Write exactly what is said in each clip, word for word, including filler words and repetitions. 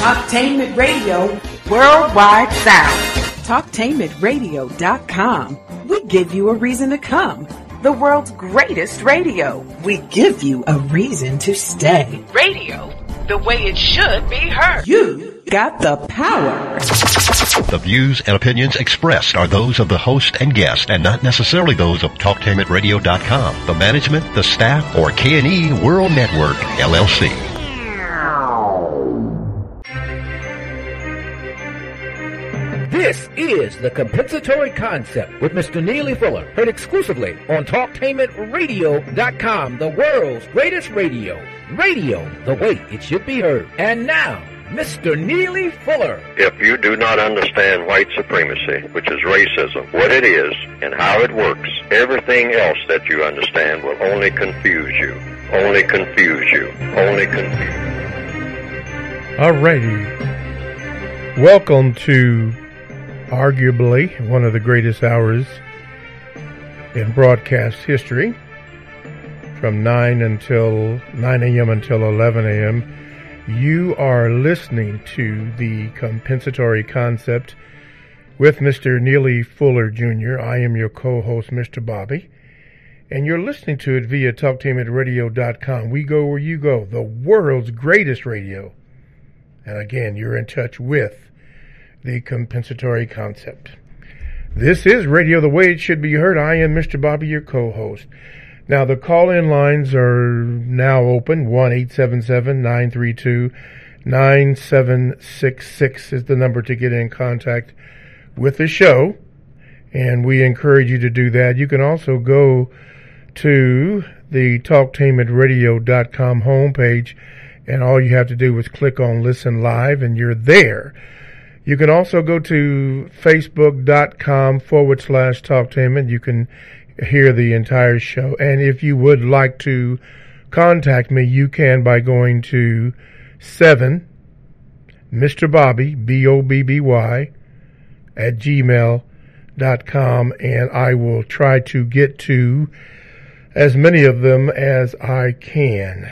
Talktainment Radio Worldwide Sound. Talktainment Radio dot com. We give you a reason to come. The world's greatest radio. We give you a reason to stay. Radio, the way it should be heard. You got the power. The views and opinions expressed are those of the host and guest and not necessarily those of Talktainment Radio dot com, the management, the staff, or K and E World Network, L L C. This is The Compensatory Concept with Mister Neely Fuller, heard exclusively on Talktainment Radio dot com, the world's greatest radio. Radio, the way it should be heard. And now, Mister Neely Fuller. If you do not understand white supremacy, which is racism, what it is and how it works, everything else that you understand will only confuse you. Only confuse you. Only confuse you. Alrighty. Welcome to arguably one of the greatest hours in broadcast history, from nine until nine a.m. until eleven a.m. You are listening to The Compensatory Concept with Mister Neely Fuller Junior I am your co-host, Mister Bobby, and you're listening to it via Talktainment Radio dot com. We go where you go, the world's greatest radio. And again, you're in touch with The Compensatory Concept. This is radio the way it should be heard. I am Mister Bobby, your co-host. Now, the call-in lines are now open. one eight seven seven, nine three two, nine seven six six is the number to get in contact with the show, and we encourage you to do that. You can also go to the Talktainment Radio dot com homepage, and all you have to do is click on Listen Live, and you're there. You can also go to Facebook.com forward slash Talktainment. You can hear the entire show. And if you would like to contact me, you can by going to seven Mister Bobby, B O B B Y, at gmail dot com, and I will try to get to as many of them as I can.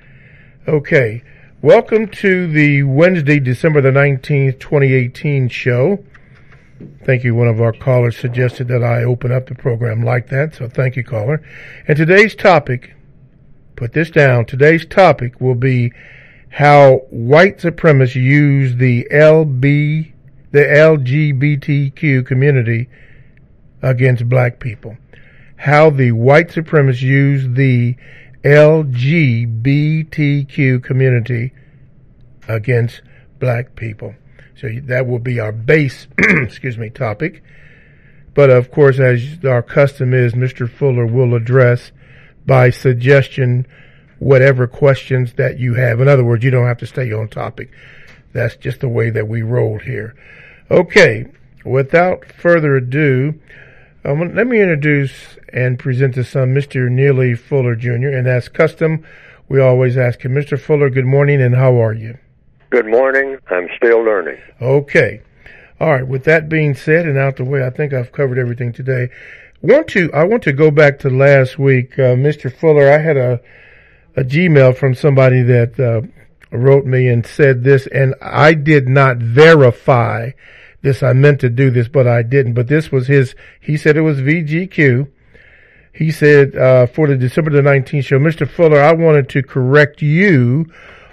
Okay. Welcome to the Wednesday, December the nineteenth, twenty eighteen show. Thank you. One of our callers suggested that I open up the program like that, so thank you, caller. And today's topic, put this down, today's topic will be how white supremacists use the L B, the L G B T Q community against black people. How the white supremacists use the L G B T Q community against black people. So that will be our base, excuse me, topic. But of course, as our custom is, Mister Fuller will address by suggestion whatever questions that you have. In other words, you don't have to stay on topic. That's just the way that we roll here. Okay, without further ado, Um, let me introduce and present to some Mister Neely Fuller Junior And as custom, we always ask him, Mister Fuller, good morning, and how are you? Good morning. I'm still learning. Okay. All right. With that being said and out the way, I think I've covered everything today. Want to, I want to go back to last week. Uh, Mister Fuller, I had a, a Gmail from somebody that uh, wrote me and said this, and I did not verify this. I meant to do this, but I didn't. But this was his, he said it was V G Q. He said, uh, for the December the nineteenth show, Mister Fuller, I wanted to correct you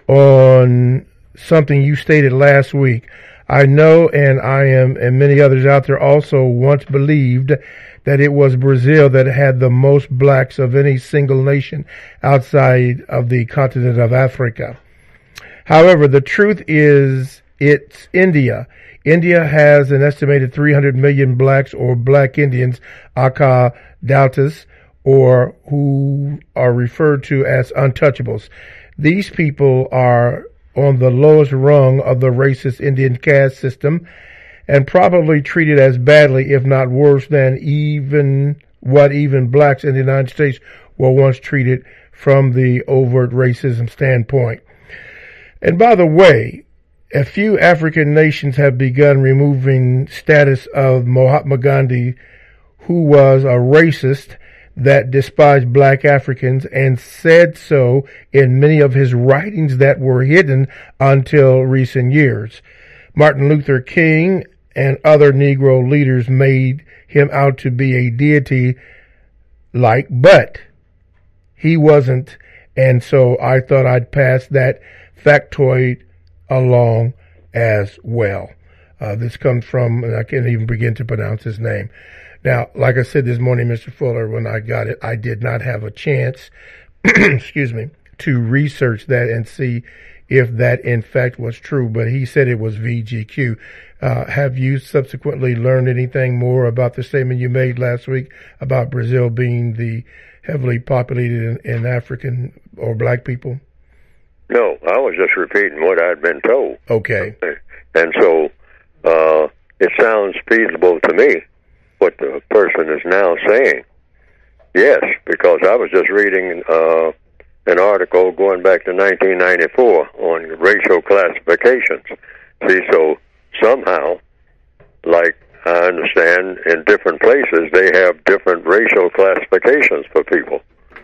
on something you stated last week. I know, and I am, and many others out there also once believed that it was Brazil that had the most blacks of any single nation outside of the continent of Africa. However, the truth is it's India. India has an estimated three hundred million blacks or black Indians, Aka Dautas, or who are referred to as untouchables. These people are on the lowest rung of the racist Indian caste system and probably treated as badly, if not worse, than even what even blacks in the United States were once treated from the overt racism standpoint. And by the way, a few African nations have begun removing status of Mahatma Gandhi, who was a racist. that despised black Africans and said so in many of his writings that were hidden until recent years. Martin Luther King and other Negro leaders made him out to be a deity like, but he wasn't, and so I thought I'd pass that factoid along as well. Uh, this comes from, and I can't even begin to pronounce his name. Now, like I said this morning, Mister Fuller, when I got it, I did not have a chance, excuse me, to research that and see if that in fact was true, but he said it was V G Q. Uh, have you subsequently learned anything more about the statement you made last week about Brazil being the heavily populated in, in African or black people? No, I was just repeating what I'd been told. Okay. And so uh, it sounds feasible to me, what the person is now saying. Yes, because I was just reading uh, an article going back to nineteen ninety-four on racial classifications. See, so somehow, like I understand, in different places, they have different racial classifications for people.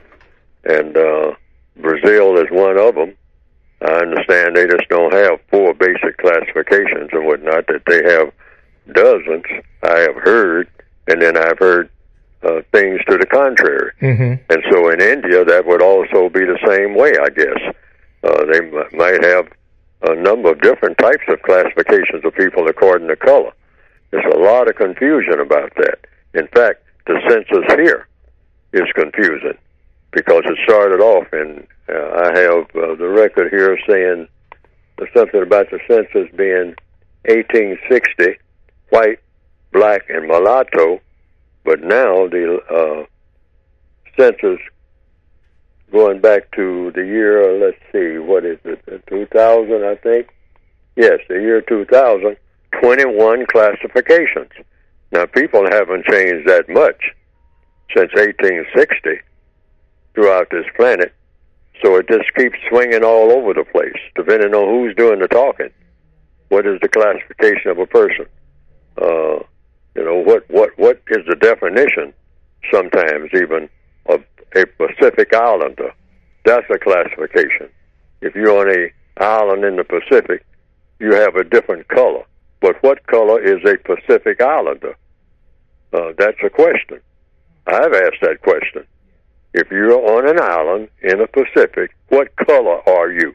And uh, Brazil is one of them. I understand they just don't have four basic classifications and whatnot, that they have dozens, I have heard, and then I've heard uh, things to the contrary. Mm-hmm. And so in India, that would also be the same way, I guess. Uh, they m- might have a number of different types of classifications of people according to color. There's a lot of confusion about that. In fact, the census here is confusing because it started off in, uh, I have uh, the record here saying something about the census being eighteen sixty, white, black, and mulatto, but now the uh, census going back to the year, let's see, what is it, two thousand, I think? Yes, the year two thousand, twenty-one classifications. Now, people haven't changed that much since eighteen sixty throughout this planet, so it just keeps swinging all over the place, depending on who's doing the talking. What is the classification of a person? Uh, you know, what, what, what is the definition, sometimes even, of a Pacific Islander? That's a classification. If you're on a island in the Pacific, you have a different color. But what color is a Pacific Islander? Uh, that's a question. I've asked that question. If you're on an island in the Pacific, what color are you?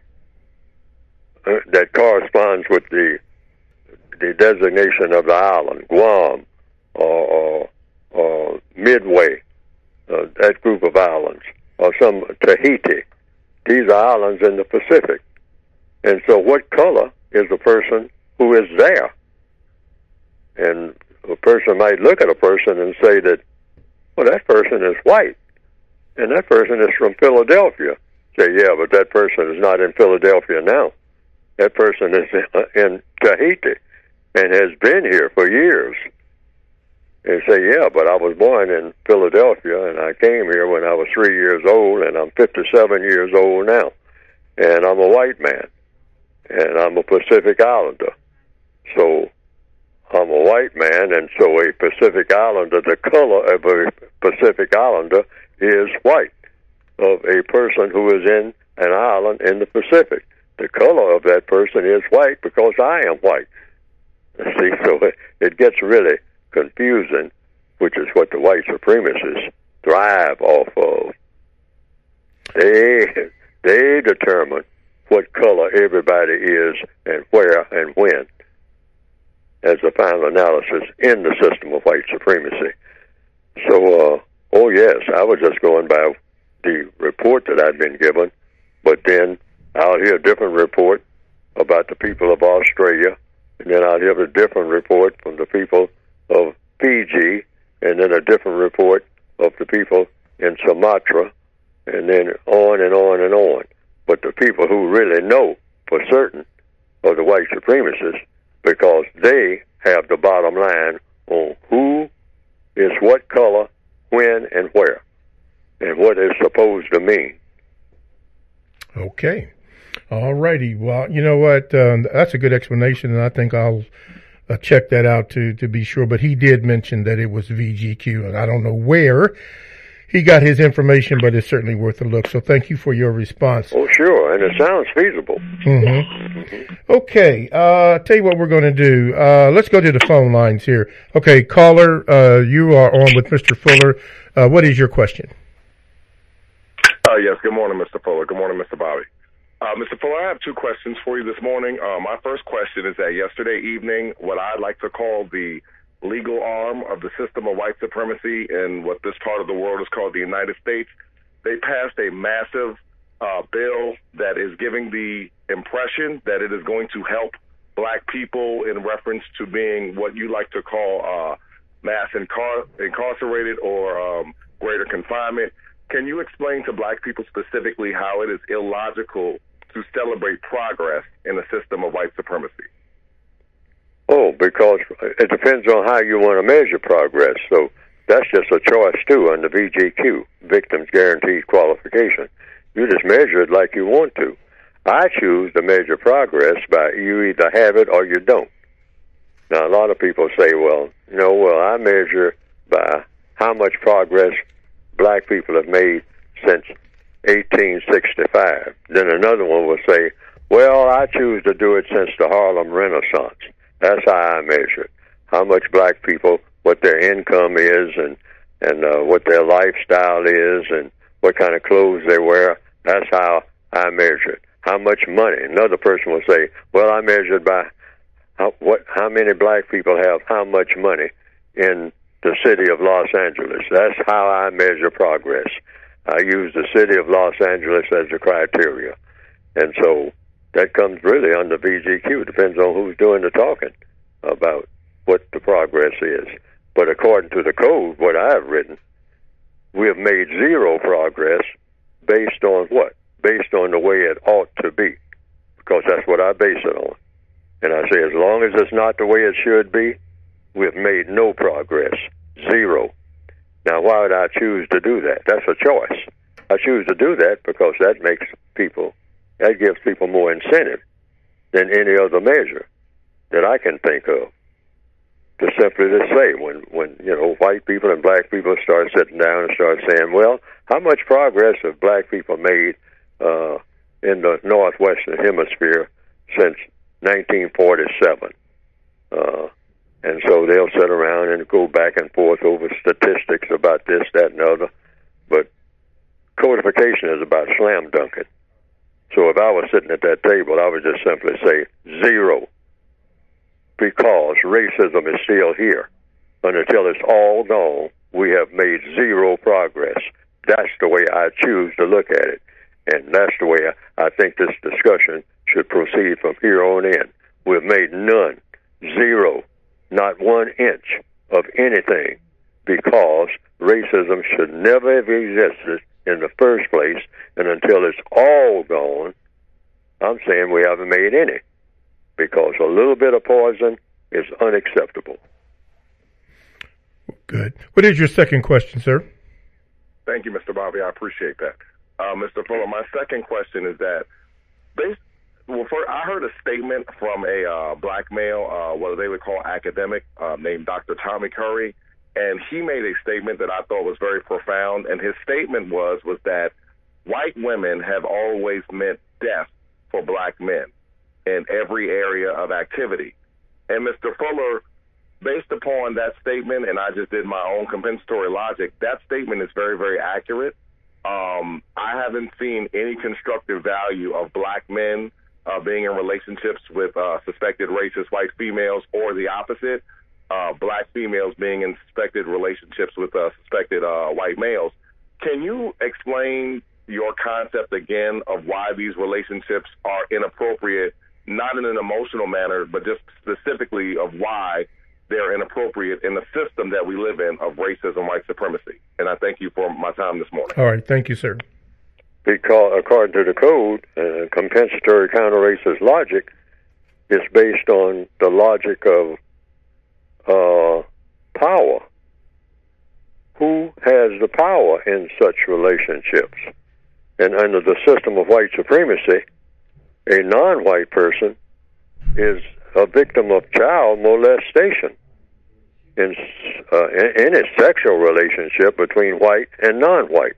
Uh, that corresponds with the the designation of the island, Guam or, or, or Midway, uh, that group of islands, or some Tahiti. These are islands in the Pacific. And so what color is the person who is there? And a person might look at a person and say that, well, that person is white, and that person is from Philadelphia. Say, yeah, but that person is not in Philadelphia now. That person is in, in Tahiti and has been here for years. And say, yeah, but I was born in Philadelphia, and I came here when I was three years old, and I'm fifty-seven years old now. And I'm a white man, and I'm a Pacific Islander. So I'm a white man, and so a Pacific Islander, the color of a Pacific Islander is white, of a person who is in an island in the Pacific. The color of that person is white because I am white. See, so it, it gets really confusing, which is what the white supremacists thrive off of. They they determine what color everybody is and where and when as a final analysis in the system of white supremacy. So, uh, oh yes, I was just going by the report that I'd been given, but then I'll hear a different report about the people of Australia, and then I'll hear a different report from the people of Fiji, and then a different report of the people in Sumatra, and then on and on and on. But the people who really know for certain are the white supremacists, because they have the bottom line on who is what color, when, and where, and what it's supposed to mean. Okay. All righty. Well, you know what? Um, that's a good explanation, and I think I'll uh, check that out to, to be sure. But he did mention that it was V G Q, and I don't know where he got his information, but it's certainly worth a look. So thank you for your response. Oh, sure, and it sounds feasible. Mm-hmm. Mm-hmm. Okay, uh, tell you what we're going to do. Uh, let's go to the phone lines here. Okay, caller, uh, you are on with Mister Fuller. Uh, what is your question? Uh, yes, good morning, Mister Fuller. Good morning, Mister Bobby. Uh, Mister Fuller, I have two questions for you this morning. Uh, my first question is that yesterday evening, what I'd like to call the legal arm of the system of white supremacy in what this part of the world is called the United States, they passed a massive uh, bill that is giving the impression that it is going to help black people in reference to being what you like to call uh, mass incar- incarcerated or um, greater confinement. Can you explain to black people specifically how it is illogical to celebrate progress in a system of white supremacy? Oh, because it depends on how you want to measure progress. So that's just a choice, too, under V G Q, Victims Guaranteed Qualification. You just measure it like you want to. I choose to measure progress by you either have it or you don't. Now, a lot of people say, well, no, well, I measure by how much progress black people have made since eighteen sixty-five. Then another one will say, well, I choose to do it since the Harlem Renaissance. That's how I measure it. How much black people, what their income is, and and uh, what their lifestyle is, and what kind of clothes they wear. That's how I measure it. How much money. Another person will say, well, I measure it by how, what, how many black people have how much money in the city of Los Angeles. That's how I measure progress. I use the city of Los Angeles as the criteria. And so that comes really under V G Q. It depends on who's doing the talking about what the progress is. But according to the code, what I've written, we have made zero progress based on what? Based on the way it ought to be, because that's what I base it on. And I say as long as it's not the way it should be, we've made no progress, zero. Now, why would I choose to do that? That's a choice. I choose to do that because that makes people, that gives people more incentive than any other measure that I can think of. To simply to say, when, when you know, white people and black people start sitting down and start saying, well, how much progress have black people made uh, in the northwestern hemisphere since nineteen forty-seven? Uh, and so they'll sit around and go back and forth over statistics about this, that, and other. But codification is about slam dunking. So if I was sitting at that table, I would just simply say zero, because racism is still here. And until it's all gone, we have made zero progress. That's the way I choose to look at it. And that's the way I, I think this discussion should proceed from here on in. We've made none, zero, not one inch of anything, because racism should never have existed in the first place. And until it's all gone, I'm saying we haven't made any, because a little bit of poison is unacceptable. Good. What is your second question, sir? Thank you, Mister Bobby. I appreciate that. Uh, Mister Fuller, my second question is that, based, well, first, I heard a statement from a uh, black male, uh, what they would call academic, uh, named Doctor Tommy Curry, and he made a statement that I thought was very profound, and his statement was, was that white women have always meant death for black men in every area of activity. And Mister Fuller, based upon that statement, and I just did my own compensatory logic, that statement is very, very accurate. Um, I haven't seen any constructive value of black men uh, being in relationships with uh, suspected racist white females, or the opposite, uh, black females being in suspected relationships with uh, suspected uh, white males. Can you explain your concept again of why these relationships are inappropriate, not in an emotional manner, but just specifically of why they're inappropriate in the system that we live in of racism, white supremacy? And I thank you for my time this morning. All right. Thank you, sir. Because according to the code, uh, compensatory counter-racist logic is based on the logic of uh, power. Who has the power in such relationships? And under the system of white supremacy, a non-white person is a victim of child molestation. in uh, any sexual relationship between white and non-white.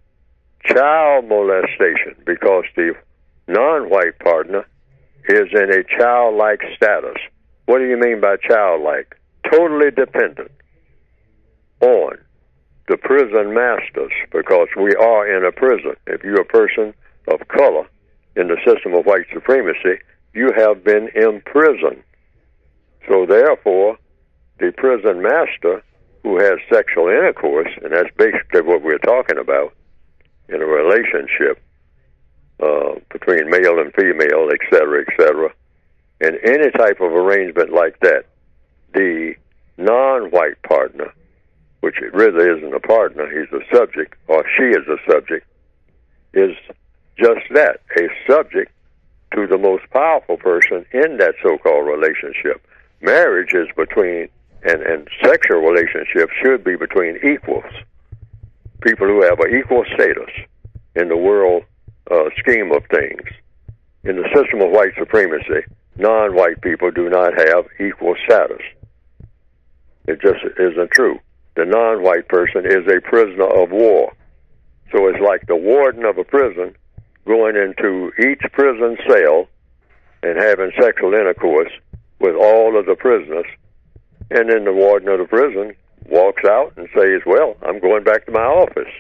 Child molestation, because the non-white partner is in a childlike status. What do you mean by childlike? Totally dependent on the prison masters, because we are in a prison. If you're a person of color in the system of white supremacy, you have been imprisoned. So therefore, the prison master who has sexual intercourse, and that's basically what we're talking about in a relationship uh, between male and female, et cetera, et cetera, and any type of arrangement like that, the non-white partner, which it really isn't a partner, he's a subject, or she is a subject, is just that, a subject to the most powerful person in that so-called relationship. Marriage is between, and, and sexual relationships should be between equals, people who have an equal status in the world uh, scheme of things. In the system of white supremacy, non-white people do not have equal status. It just isn't true. The non-white person is a prisoner of war. So it's like the warden of a prison going into each prison cell and having sexual intercourse with all of the prisoners. And then the warden of the prison walks out and says, well, I'm going back to my office.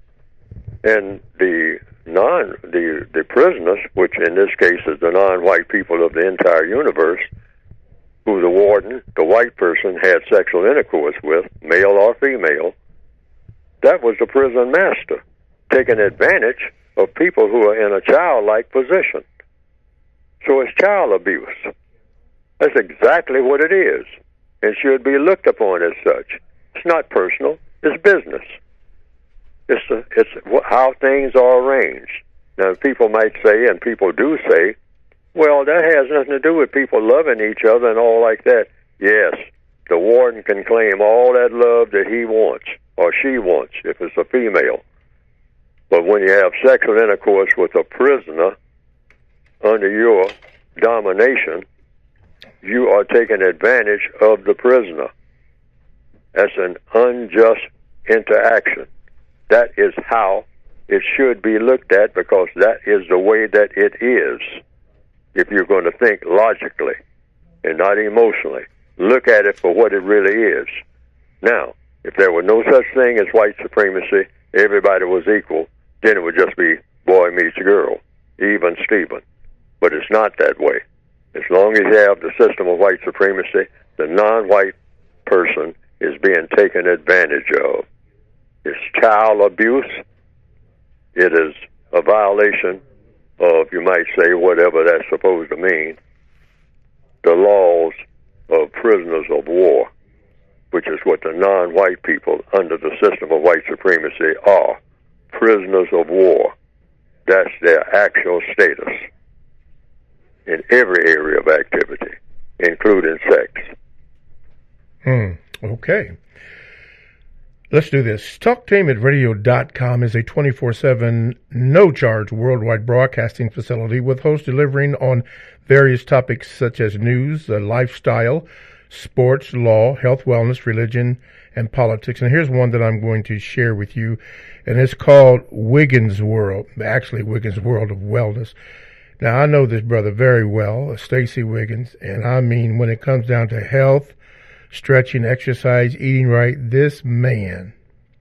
And the non the, the prisoners, which in this case is the non-white people of the entire universe, who the warden, the white person, had sexual intercourse with, male or female, that was the prison master, taking advantage of people who are in a childlike position. So it's child abuse. That's exactly what it is, and should be looked upon as such. It's not personal, it's business. It's, a, it's how things are arranged. Now, people might say, and people do say, well, that has nothing to do with people loving each other and all like that. Yes, the warden can claim all that love that he wants or she wants if it's a female. But when you have sexual intercourse with a prisoner under your domination, you are taking advantage of the prisoner. That's an unjust interaction. That is how it should be looked at, because that is the way that it is. If you're going to think logically and not emotionally, look at it for what it really is. Now, if there were no such thing as white supremacy, everybody was equal, then it would just be boy meets girl, even Steven. But it's not that way. As long as you have the system of white supremacy, the non-white person is being taken advantage of. It's child abuse. It is a violation of, you might say, whatever that's supposed to mean, the laws of prisoners of war, which is what the non-white people under the system of white supremacy are, prisoners of war. That's their actual status in every area of activity, including sex. Hmm. Okay. Let's do this. talk tainment radio dot com is a twenty-four seven, no-charge worldwide broadcasting facility with hosts delivering on various topics such as news, uh, lifestyle, sports, law, health, wellness, religion, and politics. And here's one that I'm going to share with you, and it's called Wiggins World, actually Wiggins World of Wellness. Now, I know this brother very well, Stacy Wiggins, and I mean when it comes down to health, stretching, exercise, eating right, this man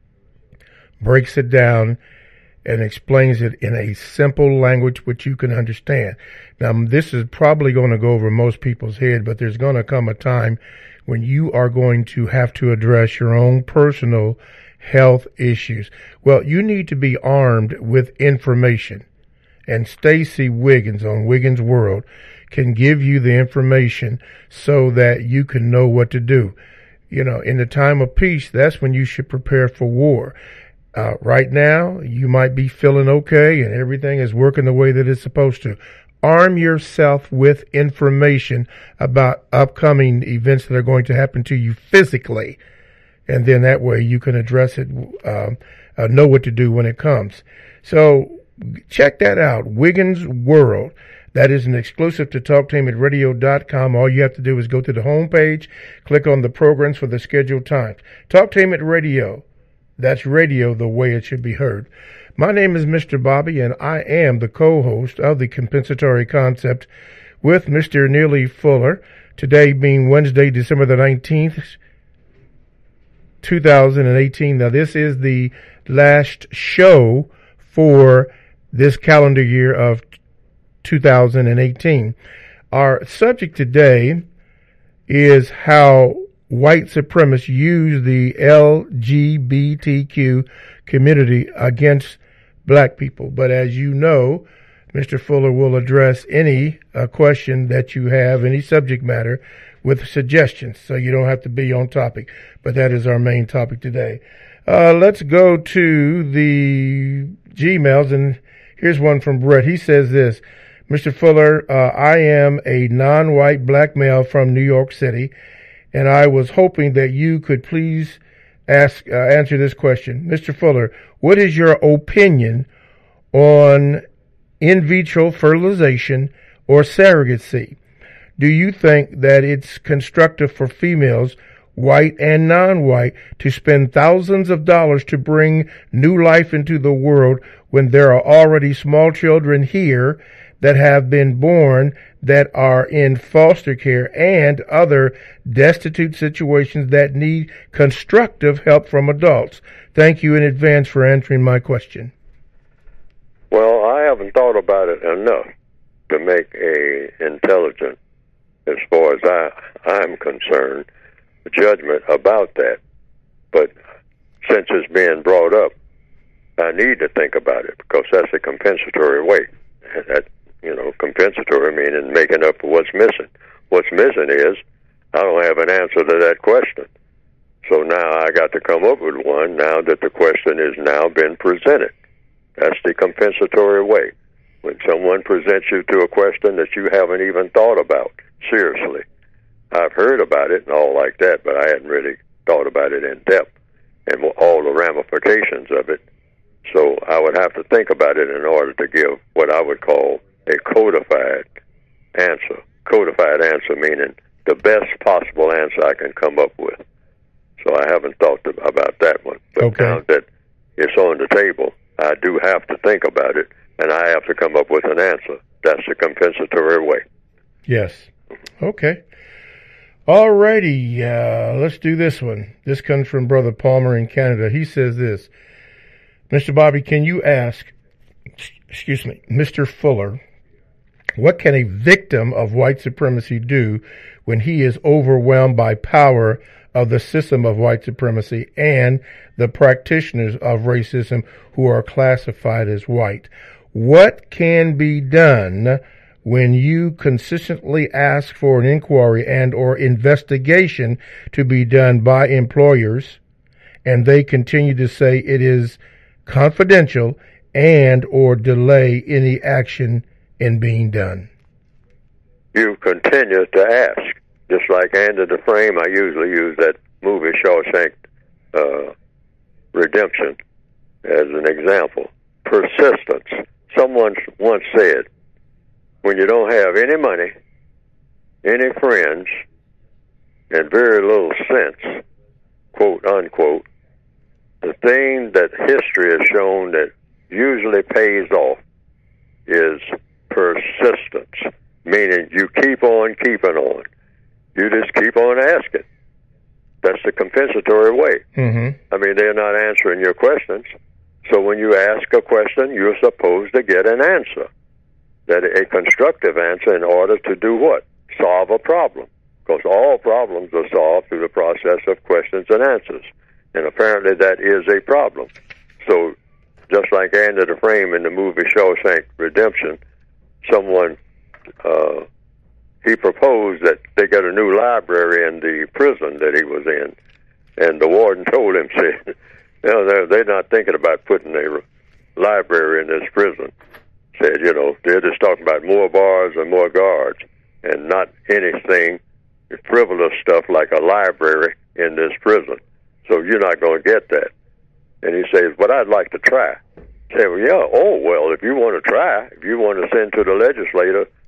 breaks it down and explains it in a simple language which you can understand. Now, this is probably going to go over most people's head, but there's going to come a time when you are going to have to address your own personal health issues. Well, you need to be armed with information. And Stacy Wiggins on Wiggins World can give you the information so that you can know what to do. You know, in the time of peace, that's when you should prepare for war. Uh, right now, you might be feeling okay and everything is working the way that it's supposed to. Arm yourself with information about upcoming events that are going to happen to you physically. And then that way you can address it, um, uh, know what to do when it comes. So check that out, Wiggins World. That is an exclusive to talktainment radio dot com. All you have to do is go to the homepage, click on the programs for the scheduled times. Talktainment Radio. That's radio the way it should be heard. My name is Mister Bobby, and I am the co-host of the Compensatory Concept with Mister Neely Fuller. Today being Wednesday, December the nineteenth, two thousand eighteen. Now, this is the last show for this calendar year of two thousand eighteen. Our subject today is how white supremacists use the L G B T Q community against black people. But as you know, Mister Fuller will address any uh, question that you have, any subject matter, with suggestions, so you don't have to be on topic. But that is our main topic today. Uh, let's go to the Gmails, and here's one from Brett. He says this: Mister Fuller, uh, I am a non-white black male from New York City, and I was hoping that you could please ask uh, answer this question. Mister Fuller, what is your opinion on in vitro fertilization or surrogacy? Do you think that it's constructive for females, white and non-white, to spend thousands of dollars to bring new life into the world when there are already small children here that have been born that are in foster care and other destitute situations that need constructive help from adults? Thank you in advance for answering my question. Well, I haven't thought about it enough to make a intelligent, as far as I, I'm concerned, judgment about that. But since it's being brought up, I need to think about it, because that's a compensatory way. That, you know, compensatory meaning making up for what's missing. What's missing is I don't have an answer to that question. So now I got to come up with one now that the question has now been presented. That's the compensatory way. When someone presents you to a question that you haven't even thought about, seriously. I've heard about it and all like that, but I hadn't really thought about it in depth and all the ramifications of it. So I would have to think about it in order to give what I would call a codified answer. Codified answer meaning the best possible answer I can come up with. So I haven't thought about that one. But okay. Now that it's on the table, I do have to think about it, and I have to come up with an answer. That's the compensatory way. Yes. Okay. All righty. Uh, let's do this one. This comes from Brother Palmer in Canada. He says this: Mister Bobby, can you ask, excuse me, Mister Fuller, what can a victim of white supremacy do when he is overwhelmed by power of the system of white supremacy and the practitioners of racism who are classified as white? What can be done when you consistently ask for an inquiry and or investigation to be done by employers and they continue to say it is confidential and or delay any action in being done? You continue to ask. Just like Andy Dufresne, I usually use that movie Shawshank uh, Redemption as an example. Persistence. Someone once said, when you don't have any money, any friends, and very little sense, quote unquote, the thing that history has shown that usually pays off is persistence, meaning you keep on keeping on. You just keep on asking. That's the compensatory way. Mm-hmm. I mean, they're not answering your questions. So when you ask a question, you're supposed to get an answer. That a constructive answer in order to do what? Solve a problem. Because all problems are solved through the process of questions and answers. And apparently that is a problem. So just like Andy Dufresne in the movie Shawshank Redemption, someone, uh, he proposed that they get a new library in the prison that he was in. And the warden told him, said, you know, they're, they're not thinking about putting a library in this prison. Said, you know, they're just talking about more bars and more guards and not anything frivolous stuff like a library in this prison. So you're not going to get that. And he says, but I'd like to try. Say, well, yeah, oh, well, if you want to try, if you want to send to the legislator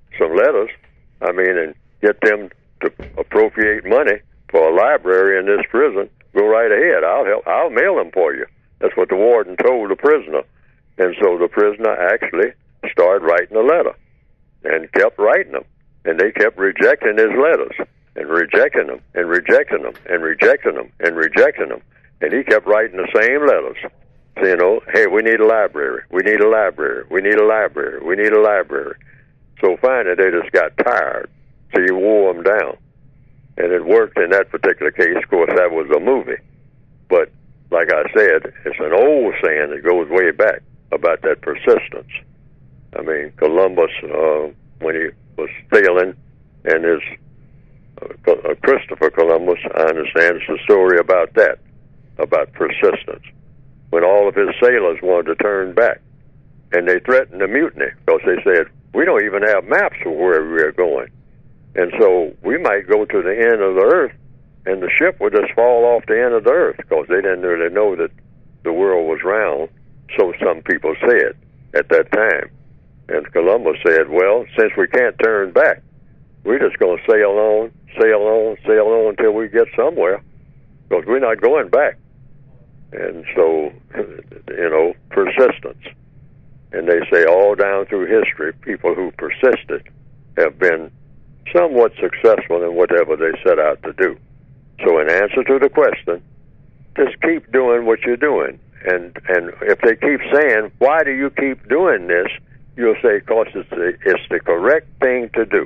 some letters, I mean, and get them to appropriate money for a library in this prison, go right ahead. I'll help. I'll mail them for you. That's what the warden told the prisoner. And so the prisoner actually started writing a letter and kept writing them. And they kept rejecting his letters and rejecting them and rejecting them and rejecting them and rejecting them. And he kept writing the same letters. So, you know, hey, we need a library. We need a library. We need a library. We need a library. So finally they just got tired. So you wore them down. And it worked in that particular case. Of course, that was a movie. But like I said, it's an old saying that goes way back about that persistence. I mean, Columbus, uh, when he was sailing, and his uh, Christopher Columbus, I understand, it's a story about that, about persistence. When all of his sailors wanted to turn back, and they threatened a mutiny because they said, we don't even have maps of where we are going. And so we might go to the end of the earth, and the ship would just fall off the end of the earth because they didn't really know that the world was round, so some people said at that time. And Columbus said, well, since we can't turn back, we're just going to sail on, sail on, sail on until we get somewhere because we're not going back. And so, you know, persistence. And they say all down through history, people who persisted have been somewhat successful in whatever they set out to do. So in answer to the question, just keep doing what you're doing. And and if they keep saying, why do you keep doing this? You'll say, because it's the, it's the correct thing to do.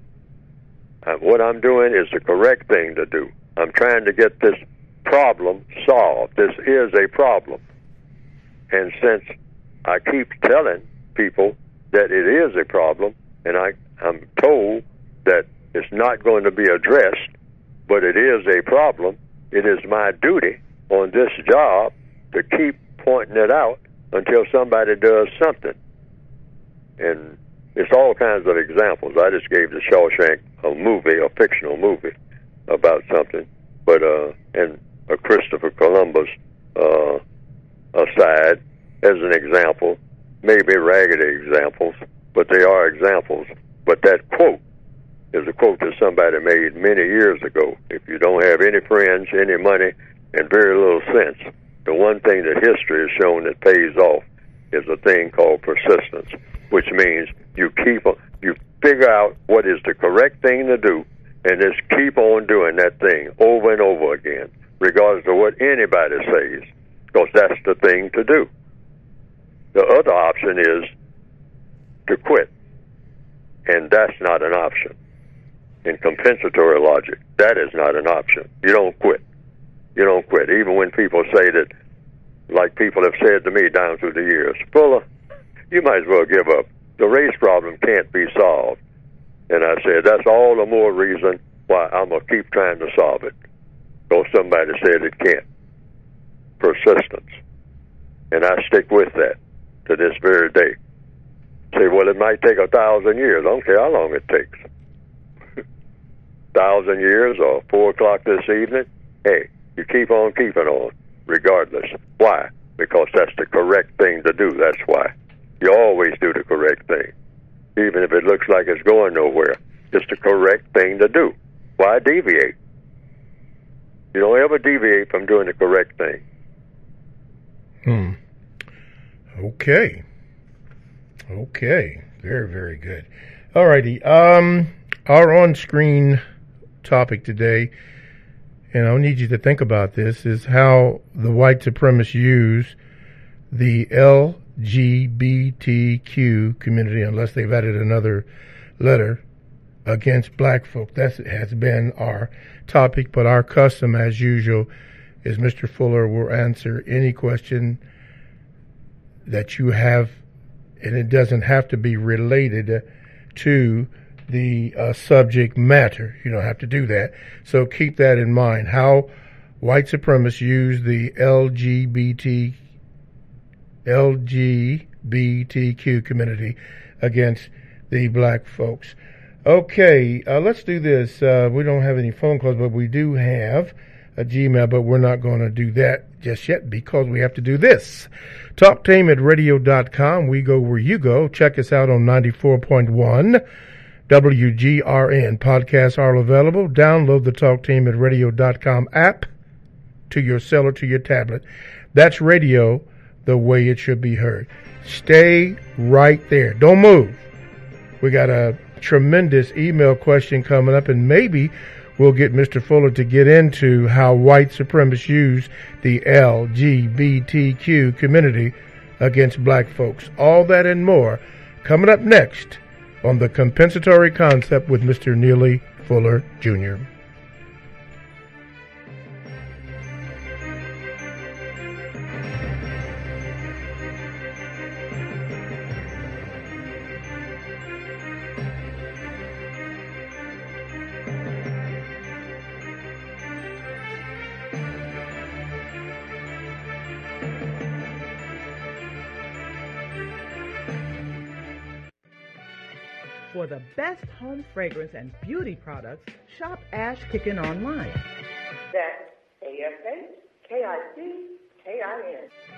And what I'm doing is the correct thing to do. I'm trying to get this problem solved. This is a problem. And since I keep telling people that it is a problem, and I, I'm told that it's not going to be addressed, but it is a problem, it is my duty on this job to keep pointing it out until somebody does something. And it's all kinds of examples. I just gave the Shawshank a movie, a fictional movie about something, but uh, and a Christopher Columbus uh, aside as an example, maybe raggedy examples, but they are examples. But that quote is a quote that somebody made many years ago. If you don't have any friends, any money, and very little sense, the one thing that history has shown that pays off is a thing called persistence, which means you keep, you figure out what is the correct thing to do, and just keep on doing that thing over and over again, regardless of what anybody says, because that's the thing to do. The other option is to quit, and that's not an option. In compensatory logic, that is not an option. You don't quit. You don't quit. Even when people say that, like people have said to me down through the years, Fuller, you might as well give up. The race problem can't be solved. And I said, that's all the more reason why I'm going to keep trying to solve it. Because somebody said it can't. Persistence. And I stick with that to this very day. Say, well, it might take a thousand years. I don't care how long it takes. Thousand years or four o'clock this evening, hey, you keep on keeping on, regardless. Why? Because that's the correct thing to do. That's why. You always do the correct thing. Even if it looks like it's going nowhere. It's the correct thing to do. Why deviate? You don't ever deviate from doing the correct thing. Hmm. Okay. Okay. Very, very good. All righty. Um, our on-screen topic today, and I'll need you to think about this, is how the white supremacists use the L G B T Q community, unless they've added another letter, against black folk. That has been our topic, but our custom, as usual, is Mister Fuller will answer any question that you have, and it doesn't have to be related to the uh, subject matter. You don't have to do that. So keep that in mind. How white supremacists use the L G B T L G B T Q community against the black folks. Okay, uh, let's do this. Uh, we don't have any phone calls, but we do have a Gmail, but we're not going to do that just yet because we have to do this. talk tainment radio dot com. We go where you go. Check us out on ninety-four point one W G R N. Podcasts are available. Download the talk team at radio dot com app to your cell or to your tablet. That's radio the way it should be heard. Stay right there. Don't move. We got a tremendous email question coming up, and maybe we'll get Mister Fuller to get into how white supremacists use the L G B T Q community against black folks. All that and more coming up next on The Compensatory Concept with Mister Neely Fuller, Junior For the best home fragrance and beauty products, shop Ash Kickin online. That's A S H K I C K I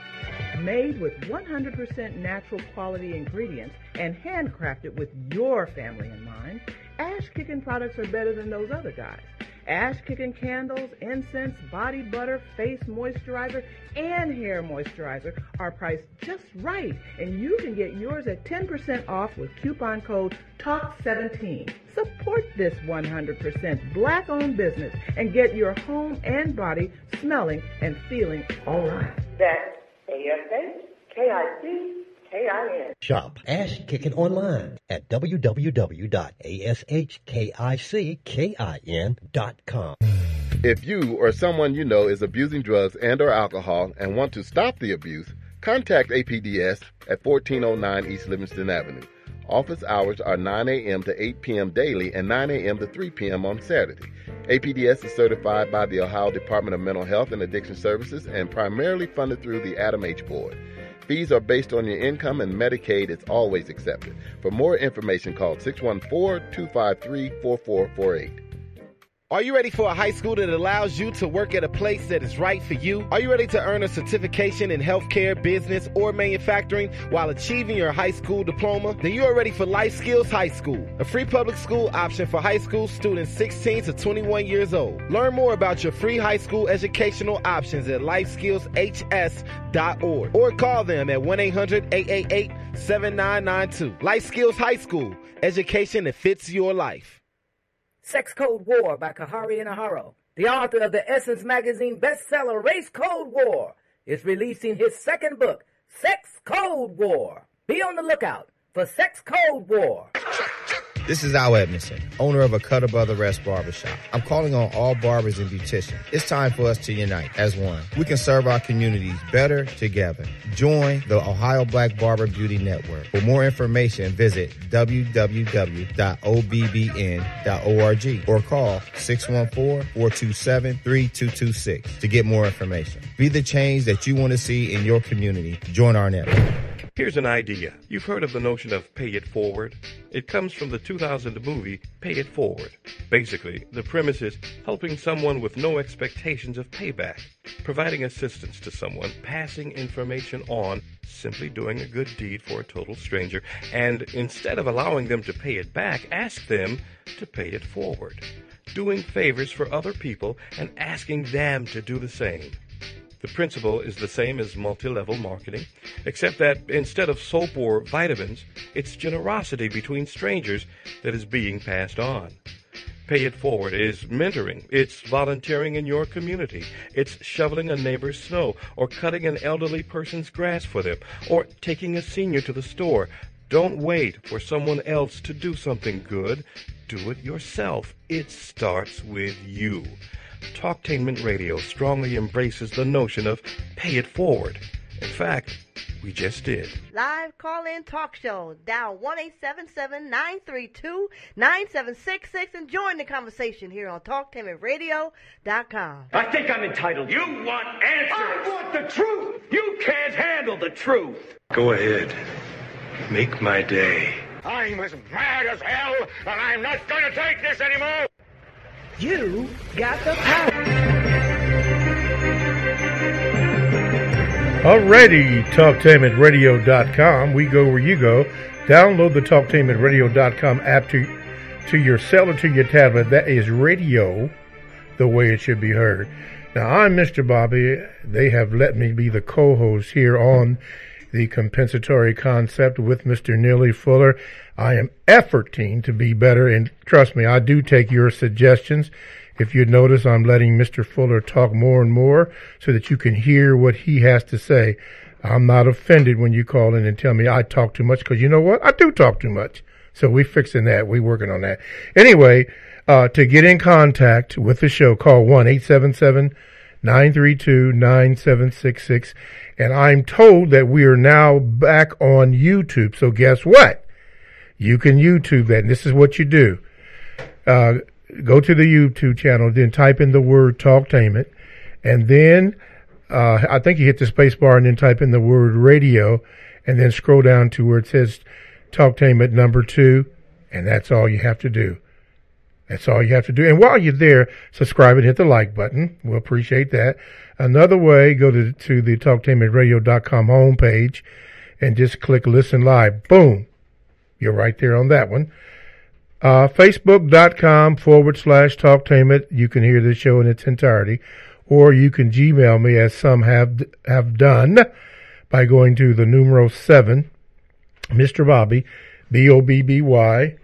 N. Made with one hundred percent natural quality ingredients and handcrafted with your family in mind, Ash Kickin products are better than those other guys. Ash Kickin candles, incense, body butter, face moisturizer, and hair moisturizer are priced just right, and you can get yours at ten percent off with coupon code talk seventeen. Support this one hundred percent black-owned business and get your home and body smelling and feeling all right. That's A S H K I C K I N. Shop Ash Kickin online at w w w dot a s h k i c k i n dot com. If you or someone you know is abusing drugs and or alcohol and want to stop the abuse, contact A P D S at fourteen oh nine East Livingston Avenue. Office hours are nine a.m. to eight p.m. daily and nine a.m. to three p.m. on Saturday. A P D S is certified by the Ohio Department of Mental Health and Addiction Services and primarily funded through the Adam H. Board. Fees are based on your income, and Medicaid is always accepted. For more information, call six one four, two five three, four four four eight. Are you ready for a high school that allows you to work at a place that is right for you? Are you ready to earn a certification in healthcare, business, or manufacturing while achieving your high school diploma? Then you are ready for Life Skills High School, a free public school option for high school students sixteen to twenty-one years old. Learn more about your free high school educational options at life skills h s dot org or call them at one eight hundred, eight eight eight, seven nine nine two. Life Skills High School, education that fits your life. Sex Code War by Kahari Inaharo, the author of the Essence Magazine bestseller Race Code War, is releasing his second book, Sex Code War. Be on the lookout for Sex Code War. This is Al Edmondson, owner of a Cutter Brother Rest Barbershop. I'm calling on all barbers and beauticians. It's time for us to unite as one. We can serve our communities better together. Join the Ohio Black Barber Beauty Network. For more information, visit w w w dot o b b n dot org or call six one four, four two seven, three two two six to get more information. Be the change that you want to see in your community. Join our network. Here's an idea. You've heard of the notion of pay it forward? It comes from the two thousand movie Pay It Forward. Basically, the premise is helping someone with no expectations of payback, providing assistance to someone, passing information on, simply doing a good deed for a total stranger, and instead of allowing them to pay it back, ask them to pay it forward, doing favors for other people and asking them to do the same. The principle is the same as multi-level marketing, except that instead of soap or vitamins, it's generosity between strangers that is being passed on. Pay It Forward is mentoring. It's volunteering in your community. It's shoveling a neighbor's snow or cutting an elderly person's grass for them or taking a senior to the store. Don't wait for someone else to do something good. Do it yourself. It starts with you. Talktainment Radio strongly embraces the notion of pay it forward. In fact, we just did. Live call-in talk show. Dial one eight seven seven, nine three two, nine seven six six and join the conversation here on talktainment radio dot com. I think I'm entitled. You want answers. I want the truth. You can't handle the truth. Go ahead. Make my day. I'm as mad as hell, and I'm not going to take this anymore. You got the power. Alrighty, talktainment radio dot com. We go where you go. Download the talktainment radio dot com app to to your cell or to your tablet. That is radio, the way it should be heard. Now, I'm Mister Bobby. They have let me be the co-host here on the Compensatory Concept with Mister Neely Fuller. I am efforting to be better, and trust me, I do take your suggestions. If you notice, I'm letting Mister Fuller talk more and more so that you can hear what he has to say. I'm not offended when you call in and tell me I talk too much, because you know what? I do talk too much. So we're fixing that. We're working on that. Anyway, uh, to get in contact with the show, call one eight seven seven, nine three two, nine seven six six. And I'm told that we are now back on YouTube. So guess what? You can YouTube that. And this is what you do. Uh, go to the YouTube channel, then type in the word Talktainment. And then uh, I think you hit the space bar and then type in the word radio. And then scroll down to where it says Talktainment number two. And that's all you have to do. That's all you have to do. And while you're there, subscribe and hit the like button. We'll appreciate that. Another way, go to, to the talktainment radio dot com homepage and just click Listen Live. Boom. You're right there on that one. Uh, Facebook.com forward slash Talktainment. You can hear the show in its entirety. Or you can Gmail me, as some have have done, by going to the numero seven, Mister Bobby, B O B B Y,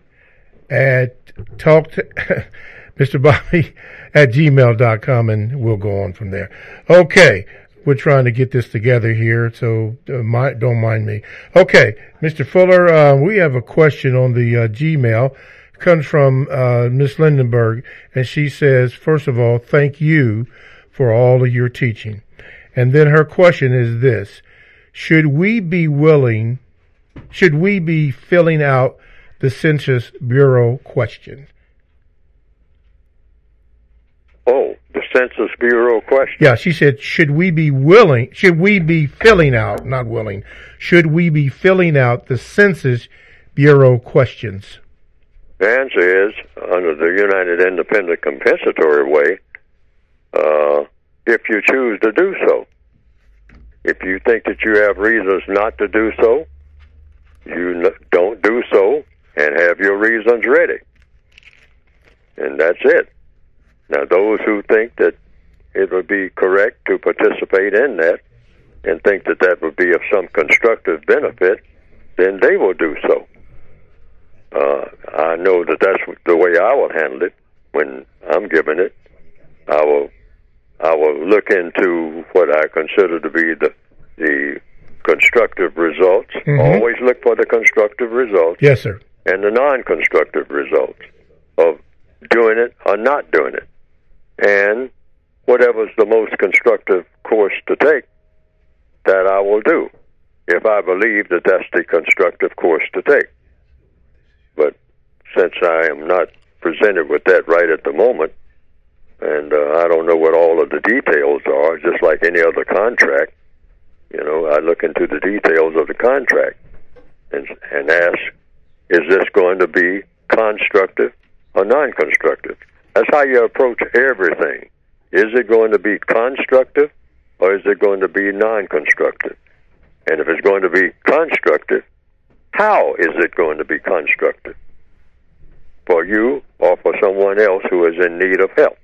at talk to Mister Bobby at gmail dot com, and we'll go on from there. Okay, we're trying to get this together here, so uh, my, don't mind me. Okay, Mister Fuller, uh, we have a question on the uh, Gmail. It comes from uh, Miss Lindenberg, and she says, first of all, thank you for all of your teaching. And then her question is this: should we be willing, should we be filling out the Census Bureau question? Oh, the Census Bureau question. Yeah, she said, should we be willing, should we be filling out, not willing, should we be filling out the Census Bureau questions? The answer is, under the United Independent Compensatory Way, uh, if you choose to do so. If you think that you have reasons not to do so, you n- don't do so, and have your reasons ready. And that's it. Now, those who think that it would be correct to participate in that and think that that would be of some constructive benefit, then they will do so. Uh, I know that that's the way I will handle it when I'm given it. I will, I will look into what I consider to be the the constructive results. Mm-hmm. Always look for the constructive results. Yes, sir. And the non-constructive results of doing it or not doing it. And whatever's the most constructive course to take, that I will do, if I believe that that's the constructive course to take. But since I am not presented with that right at the moment, and uh, I don't know what all of the details are, just like any other contract, you know, I look into the details of the contract and, and ask, is this going to be constructive or non-constructive? That's how you approach everything. Is it going to be constructive or is it going to be non-constructive? And if it's going to be constructive, how is it going to be constructive? For you or for someone else who is in need of help?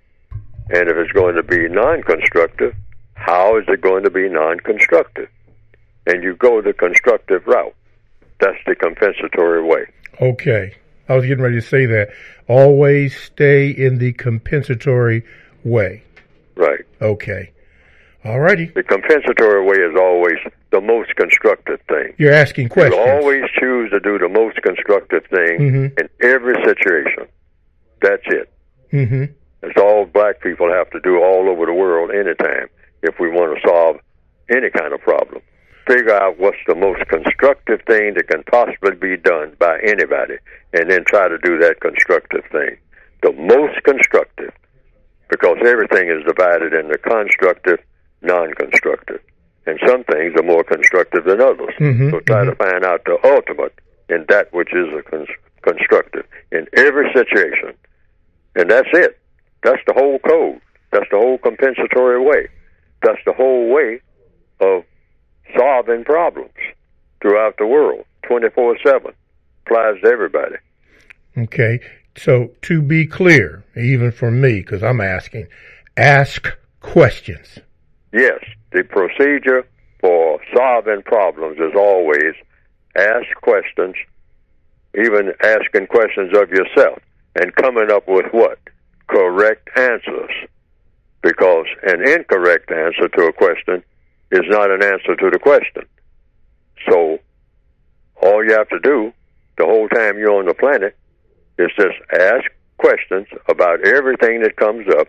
And if it's going to be non-constructive, how is it going to be non-constructive? And you go the constructive route. That's the compensatory way. Okay. I was getting ready to say that. Always stay in the compensatory way. Right. Okay. All righty. The compensatory way is always the most constructive thing. You're asking questions. You always choose to do the most constructive thing mm-hmm. in every situation. That's it. Mm-hmm. That's all black people have to do all over the world anytime if we want to solve any kind of problem. Figure out what's the most constructive thing that can possibly be done by anybody, and then try to do that constructive thing. The most constructive, because everything is divided into constructive, non-constructive. And some things are more constructive than others. Mm-hmm, so try mm-hmm. to find out the ultimate in that which is a con- constructive in every situation. And that's it. That's the whole code. That's the whole compensatory way. That's the whole way of solving problems throughout the world, twenty-four seven. Applies to everybody. Okay. So to be clear, even for me, because I'm asking, ask questions. Yes, the procedure for solving problems is always ask questions, even asking questions of yourself, and coming up with what? Correct answers. Because an incorrect answer to a question is not an answer to the question. So all you have to do the whole time you're on the planet is just ask questions about everything that comes up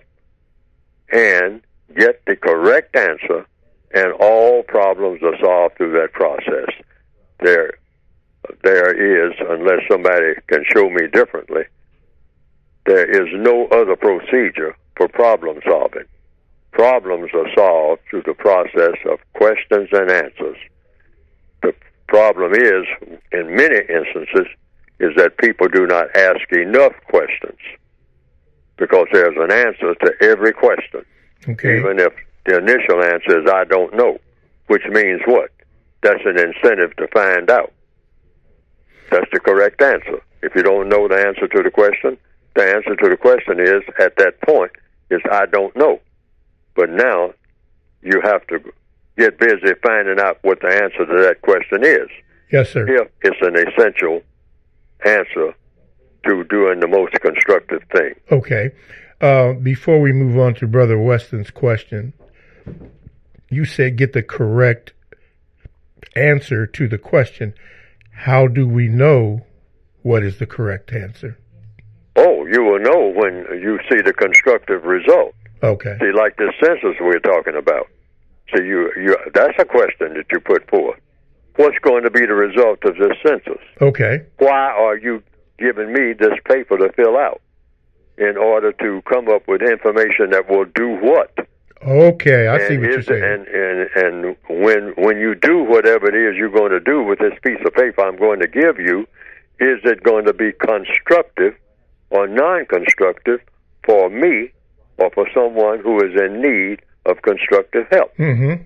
and get the correct answer, and all problems are solved through that process. There, there is, unless somebody can show me differently, there is no other procedure for problem solving. Problems are solved through the process of questions and answers. The problem is, in many instances, is that people do not ask enough questions, because there's an answer to every question. Okay. Even if the initial answer is, I don't know, which means what? That's an incentive to find out. That's the correct answer. If you don't know the answer to the question, the answer to the question is, at that point, is I don't know. But now you have to get busy finding out what the answer to that question is. Yes, sir. If it's an essential answer to doing the most constructive thing. Okay. Uh, before we move on to Brother Weston's question, you said get the correct answer to the question. How do we know what is the correct answer? Oh, you will know when you see the constructive result. Okay. See, like this census we're talking about. See, you, you, that's a question that you put forth. What's going to be the result of this census? Okay. Why are you giving me this paper to fill out? In order to come up with information that will do what? Okay, I and see what you're is, saying. And, and, and when, when you do whatever it is you're going to do with this piece of paper I'm going to give you, is it going to be constructive or non-constructive for me or for someone who is in need of constructive help? Mm-hmm.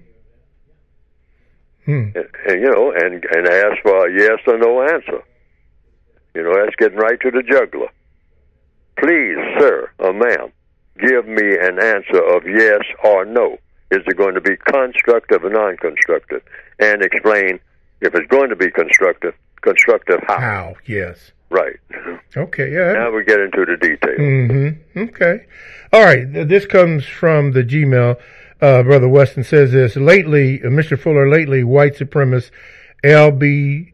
Hmm. And, and, you know, and, and ask for a yes or no answer. You know, that's getting right to the jugular. Please, sir or ma'am, give me an answer of yes or no. Is it going to be constructive or non-constructive? And explain, if it's going to be constructive, constructive how. How, yes. Right. Okay, yeah. Now we get into the details. Mm-hmm. Okay. All right, this comes from the Gmail. Uh, Brother Weston says this. Lately, uh, Mister Fuller, lately, white supremacist L B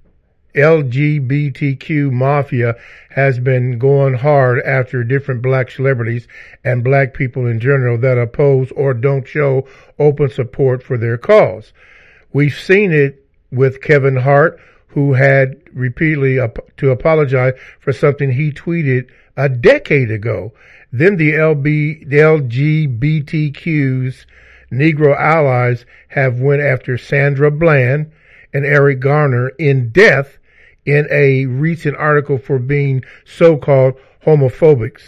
L G B T Q mafia has been going hard after different black celebrities and black people in general that oppose or don't show open support for their cause. We've seen it with Kevin Hart, who had repeatedly ap- to apologize for something he tweeted a decade ago. Then the L B, the L G B T Q's Negro allies have went after Sandra Bland and Eric Garner in death in a recent article for being so-called homophobics.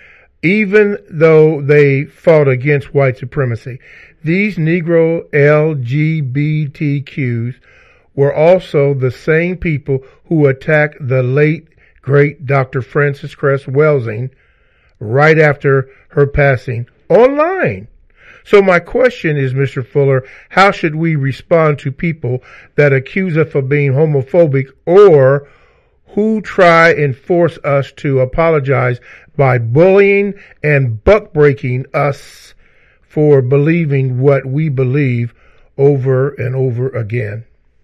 Even though they fought against white supremacy, these Negro L G B T Qs were also the same people who attacked the late, great Doctor Frances Cress Welsing right after her passing online. So my question is, Mister Fuller, how should we respond to people that accuse us of being homophobic or who try and force us to apologize by bullying and buck-breaking us for believing what we believe over and over again?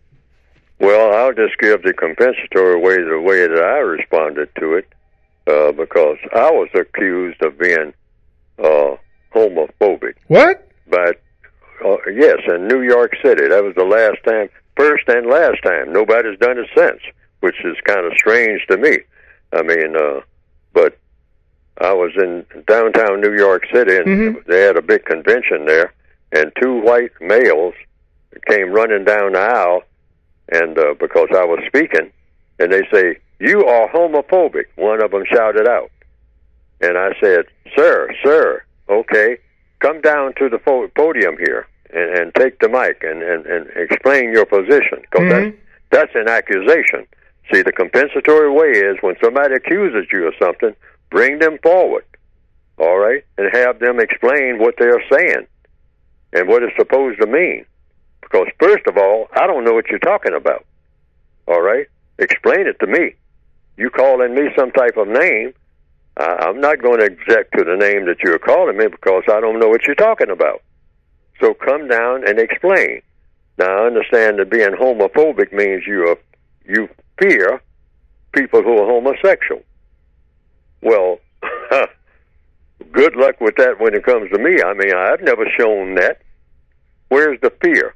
Well, I'll just give the compensatory way the way that I responded to it, uh, because I was accused of being uh, homophobic. What? But, uh, yes, in New York City. That was the last time, first and last time. Nobody's done it since, which is kind of strange to me. I mean, uh, but I was in downtown New York City, and mm-hmm. they had a big convention there, and two white males came running down the aisle, and uh, because I was speaking, and they say, "You are homophobic," one of them shouted out. And I said, sir, sir, okay, come down to the podium here and, and take the mic and, and, and explain your position, because mm-hmm. that's, that's an accusation. See, the compensatory way is when somebody accuses you of something, bring them forward, all right, and have them explain what they're saying and what it's supposed to mean. Because, first of all, I don't know what you're talking about, all right? Explain it to me. You calling me some type of name, uh, I'm not going to object to the name that you're calling me because I don't know what you're talking about. So come down and explain. Now, I understand that being homophobic means you are, you fear people who are homosexual. Well, good luck with that when it comes to me. I mean, I've never shown that. Where's the fear?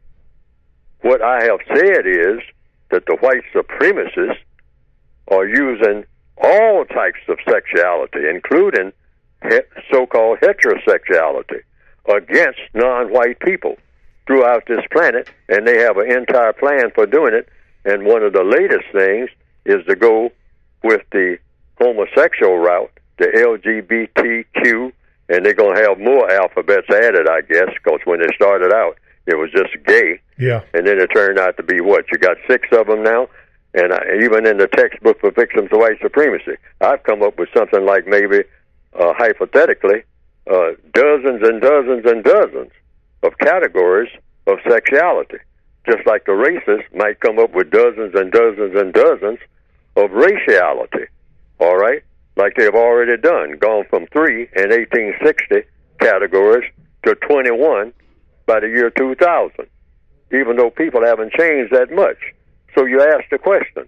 What I have said is that the white supremacists are using all types of sexuality, including he- so-called heterosexuality, against non-white people throughout this planet, and they have an entire plan for doing it. And one of the latest things is to go with the homosexual route, the L G B T Q, and they're going to have more alphabets added, I guess, because when they started out, it was just gay. Yeah. And then it turned out to be what? You got six of them now? And I, even in the textbook for victims of white supremacy, I've come up with something like maybe, uh, hypothetically, uh, dozens and dozens and dozens of categories of sexuality. Just like the racists might come up with dozens and dozens and dozens of raciality. All right? Like they've already done, gone from three in eighteen sixty categories to twenty-one by the year two thousand, even though people haven't changed that much. So you ask the question,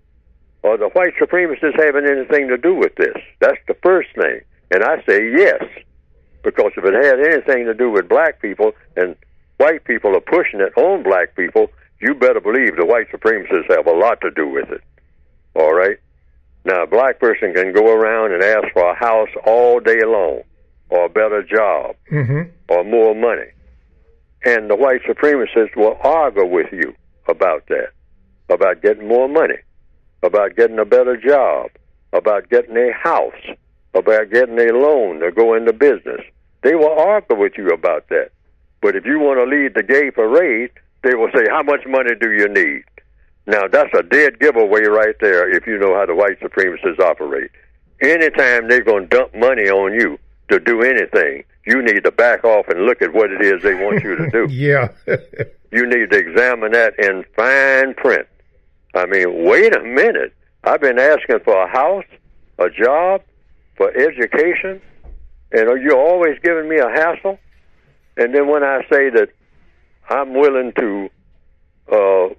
are the white supremacists having anything to do with this? That's the first thing. And I say yes, because if it had anything to do with black people and white people are pushing it on black people, you better believe the white supremacists have a lot to do with it. All right? Now, a black person can go around and ask for a house all day long, or a better job, mm-hmm. or more money. And the white supremacists will argue with you about that, about getting more money, about getting a better job, about getting a house, about getting a loan to go into business. They will argue with you about that. But if you want to lead the gay parade, they will say, how much money do you need? Now, that's a dead giveaway right there if you know how the white supremacists operate. Anytime they're going to dump money on you to do anything, you need to back off and look at what it is they want you to do. Yeah. You need to examine that in fine print. I mean, wait a minute. I've been asking for a house, a job, for education, and are you always giving me a hassle? And then when I say that I'm willing to uh,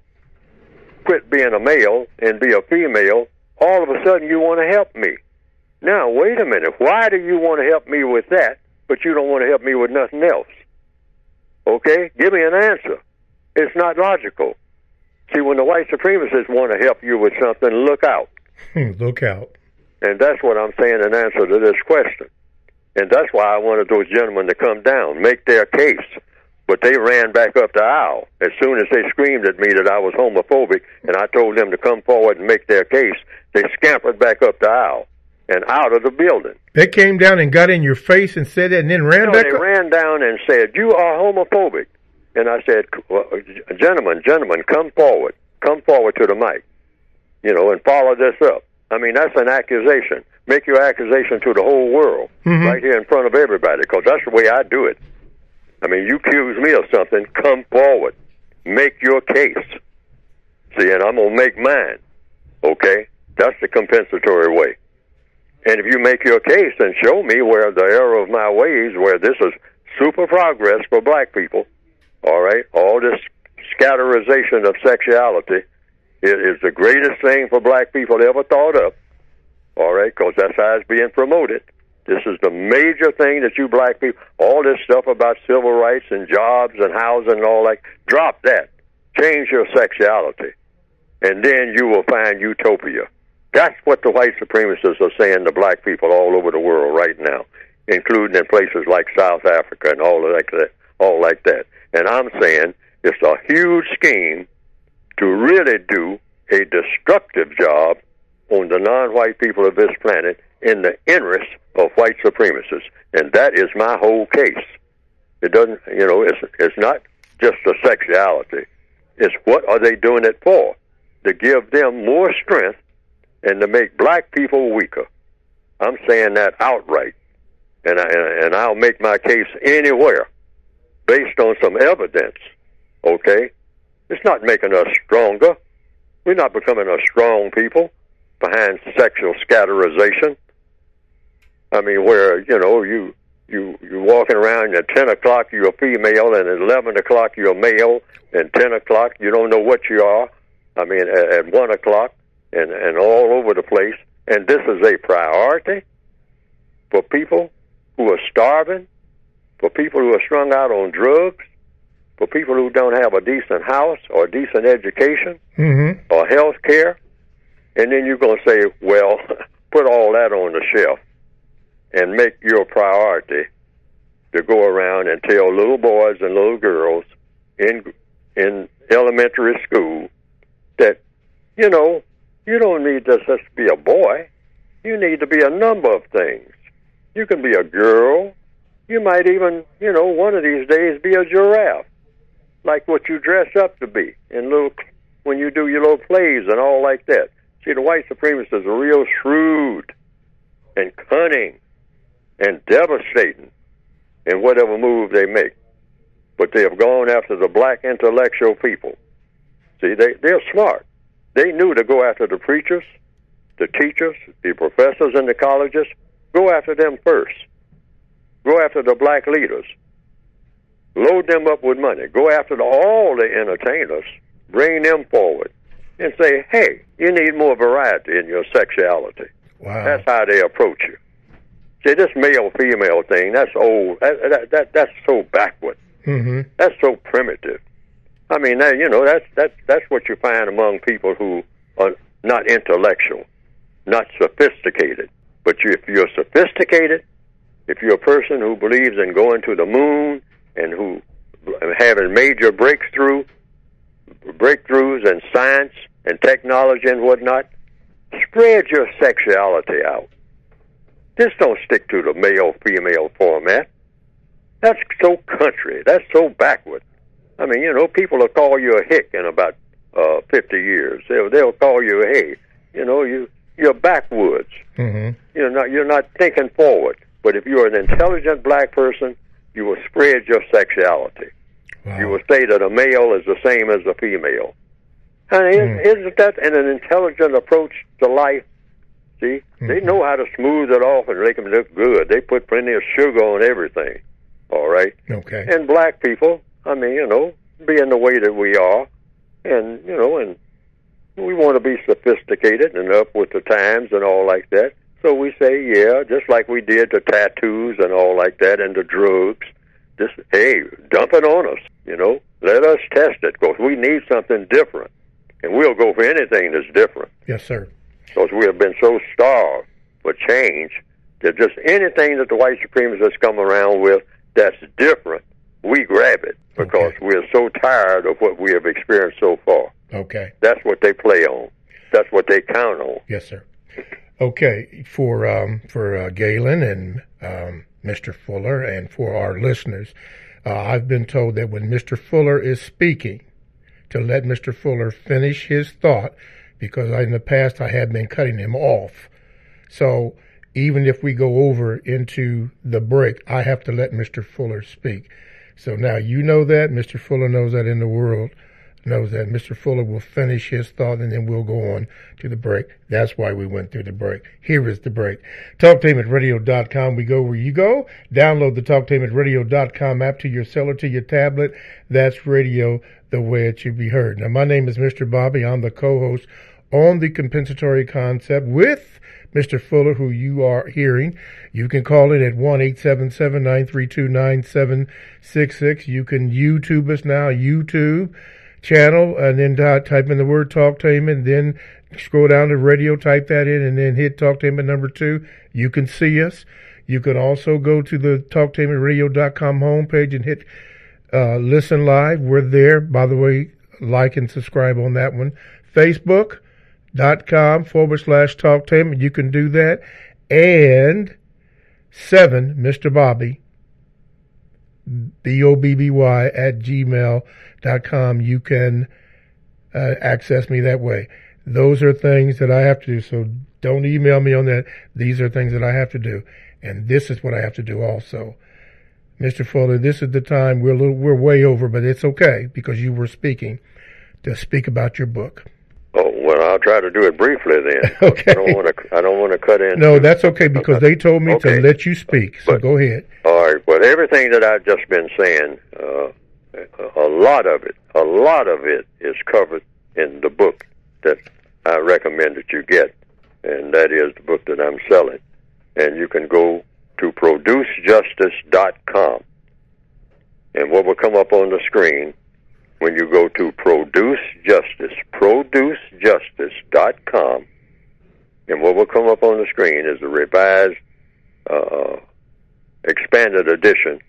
quit being a male and be a female, all of a sudden you want to help me. Now, wait a minute. Why do you want to help me with that, but you don't want to help me with nothing else? Okay? Give me an answer. It's not logical. See, when the white supremacists want to help you with something, look out. Look out. And that's what I'm saying in answer to this question. And that's why I wanted those gentlemen to come down, make their case. But they ran back up the aisle as soon as they screamed at me that I was homophobic, and I told them to come forward and make their case. They scampered back up the aisle and out of the building. They came down and got in your face and said it and then ran no, back they up? They ran down and said, you are homophobic. And I said, well, gentlemen, gentlemen, come forward. Come forward to the mic, you know, and follow this up. I mean, that's an accusation. Make your accusation to the whole world, mm-hmm. right here in front of everybody, because that's the way I do it. I mean, you accuse me of something, come forward. Make your case. See, and I'm going to make mine, okay? That's the compensatory way. And if you make your case and show me where the error of my ways, where this is super progress for black people, all right, all this scatterization of sexuality is, is the greatest thing for black people ever thought of, all right, because that's how it's being promoted. This is the major thing that you black people, all this stuff about civil rights and jobs and housing and all that, drop that. Change your sexuality, and then you will find utopia. That's what the white supremacists are saying to black people all over the world right now, including in places like South Africa and all like that, all like that. And I'm saying it's a huge scheme to really do a destructive job on the non-white people of this planet in the interest of white supremacists. And that is my whole case. It doesn't, you know, it's, it's not just the sexuality. It's what are they doing it for? to give them more strength and to make black people weaker. I'm saying that outright. And, I, and I'll make my case anywhere based on some evidence, okay? It's not making us stronger. We're not becoming a strong people behind sexual scatterization. I mean, where, you know, you, you, you're walking around, and at ten o'clock you're a female, and at eleven o'clock you're a male, and ten o'clock you don't know what you are. I mean, at, at one o'clock, and, and all over the place. And this is a priority for people who are starving, for people who are strung out on drugs, for people who don't have a decent house or a decent education mm-hmm. or health care. And then you're going to say, well, put all that on the shelf and make your priority to go around and tell little boys and little girls in in elementary school that, you know, you don't need to just be a boy. You need to be a number of things. You can be a girl. You might even, you know, one of these days be a giraffe, like what you dress up to be in little when you do your little plays and all like that. See, the white supremacists are real shrewd and cunning and devastating in whatever move they make. But they have gone after the black intellectual people. See, they, they're smart. They knew to go after the preachers, the teachers, the professors in the colleges. Go after them first. Go after the black leaders. Load them up with money. Go after the, all the entertainers. Bring them forward and say, hey, you need more variety in your sexuality. Wow. That's how they approach you. See, this male-female thing, that's old. That, that, that, that's so backward. Mm-hmm. That's so primitive. I mean, that, you know, that's, that's, that's what you find among people who are not intellectual, not sophisticated. But you, if you're sophisticated, if you're a person who believes in going to the moon and who having major breakthrough, breakthroughs in science and technology and whatnot, spread your sexuality out. Just don't stick to the male-female format. That's so country. That's so backward. I mean, you know, people will call you a hick in about uh, fifty years. They'll, they'll call you a hey. You know, you, you're backwoods. Mm-hmm. You're not, you're not thinking forward. But if you're an intelligent black person, you will spread your sexuality. Wow. You will say that a male is the same as a female. And mm. isn't that an intelligent approach to life? See, mm-hmm. they know how to smooth it off and make them look good. They put plenty of sugar on everything. All right? Okay. And black people, I mean, you know, being the way that we are, and, you know, and we want to be sophisticated and up with the times and all like that. So we say, yeah, just like we did the tattoos and all like that and the drugs, just, hey, dump it on us, you know. Let us test it, because we need something different. And we'll go for anything that's different. Yes, sir. Because we have been so starved for change that just anything that the white supremacists come around with that's different, we grab it, because okay. we're so tired of what we have experienced so far. Okay. That's what they play on. That's what they count on. Yes, sir. Okay, for um, for uh, Galen and um, Mister Fuller, and for our listeners, uh, I've been told that when Mister Fuller is speaking, to let Mister Fuller finish his thought, because in the past I have been cutting him off. So even if we go over into the break, I have to let Mister Fuller speak. So now you know that, Mister Fuller knows that, in the world knows that. Mister Fuller will finish his thought, and then we'll go on to the break. That's why we went through the break. Here is the break. talk tainment radio dot com. We go where you go. Download the talk tainment radio dot com app to your cell or to your tablet. That's radio the way it should be heard. Now, my name is Mister Bobby. I'm the co-host on the compensatory concept with Mister Fuller, who you are hearing. You can call in at one eight seven seven, nine three two, nine seven six six. You can YouTube us now, YouTube channel, and then uh, type in the word Talktainment, then scroll down to radio, type that in, and then hit Talktainment number two. You can see us. You can also go to the talk tainment radio dot com homepage and hit uh, listen live. We're there. By the way, like and subscribe on that one. Facebook.com forward slash Talktainment. You can do that. And seven, Mister Bobby, B O B B Y, at gmail dot com. You can uh, access me that way. Those are things that I have to do. So don't email me on that. These are things that I have to do. And this is what I have to do also. Mister Fuller, this is the time. We're a little, we're way over, but it's okay because you were speaking to speak about your book. Oh, well, I'll try to do it briefly then. Okay. I don't want to. I don't want to cut in. No, that's okay because they told me okay. to let you speak. So but, go ahead. All right. Well, everything that I've just been saying, uh, a lot of it, a lot of it is covered in the book that I recommend that you get, and that is the book that I'm selling. And you can go to produce justice dot com, and what will come up on the screen when you go to Produce Justice, produce justice dot com, and what will come up on the screen is the revised, uh, expanded edition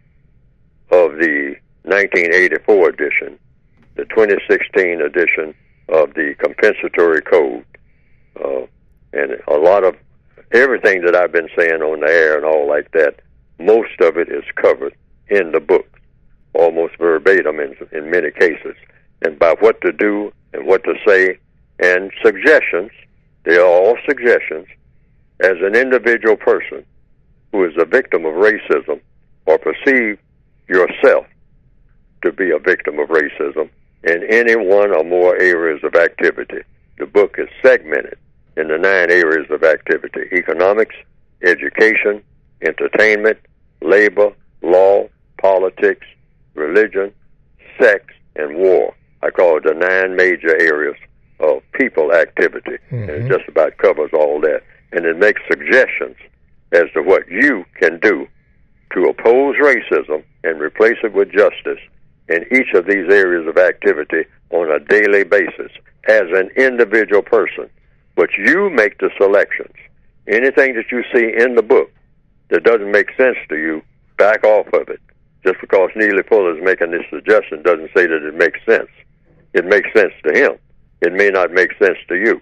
of the nineteen eighty-four edition, the twenty sixteen edition of the Compensatory Code, uh, and a lot of everything that I've been saying on the air and all like that, most of it is covered in the book, almost verbatim in, in many cases, and by what to do and what to say, and suggestions. They are all suggestions as an individual person who is a victim of racism or perceive yourself to be a victim of racism in any one or more areas of activity. The book is segmented in the nine areas of activity: economics, education, entertainment, labor, law, politics, religion, sex, and war. I call it the nine major areas of people activity. Mm-hmm. And it just about covers all that. And it makes suggestions as to what you can do to oppose racism and replace it with justice in each of these areas of activity on a daily basis as an individual person. But you make the selections. Anything that you see in the book that doesn't make sense to you, back off of it. Just because Neely Fuller is making this suggestion doesn't say that it makes sense. It makes sense to him. It may not make sense to you.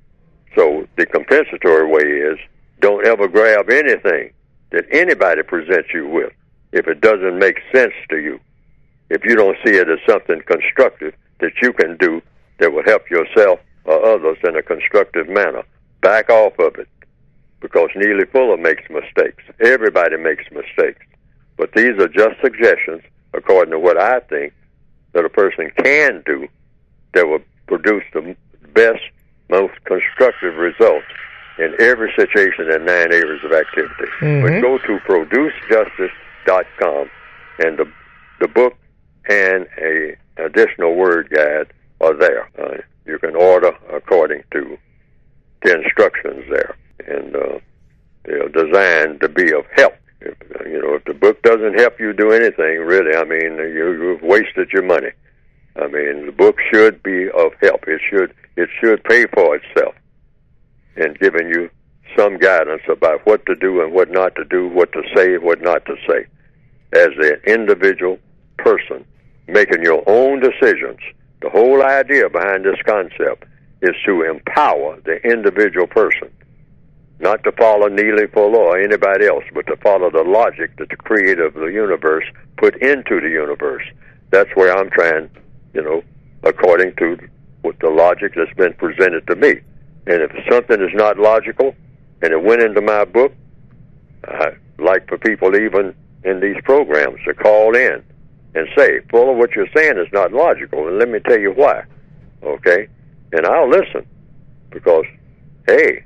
So the compensatory way is don't ever grab anything that anybody presents you with if it doesn't make sense to you. If you don't see it as something constructive that you can do that will help yourself or others in a constructive manner, back off of it. Because Neely Fuller makes mistakes. Everybody makes mistakes. But these are just suggestions, according to what I think, that a person can do that will produce the best, most constructive results in every situation in nine areas of activity. Mm-hmm. But go to produce justice dot com, and the the book and a additional word guide are there. Uh, you can order according to the instructions there, and uh, they're designed to be of help. If, you know, if the book doesn't help you do anything, really, I mean, you, you've wasted your money. I mean, the book should be of help. It should it should pay for itself in giving you some guidance about what to do and what not to do, what to say and what not to say. As an individual person making your own decisions, the whole idea behind this concept is to empower the individual person, not to follow Neely Fuller or anybody else, but to follow the logic that the creator of the universe put into the universe. That's where I'm trying, you know, according to what the logic that's been presented to me. And if something is not logical and it went into my book, I'd like for people even in these programs to call in and say, Fuller, what you're saying is not logical, and let me tell you why. Okay? And I'll listen, because, hey,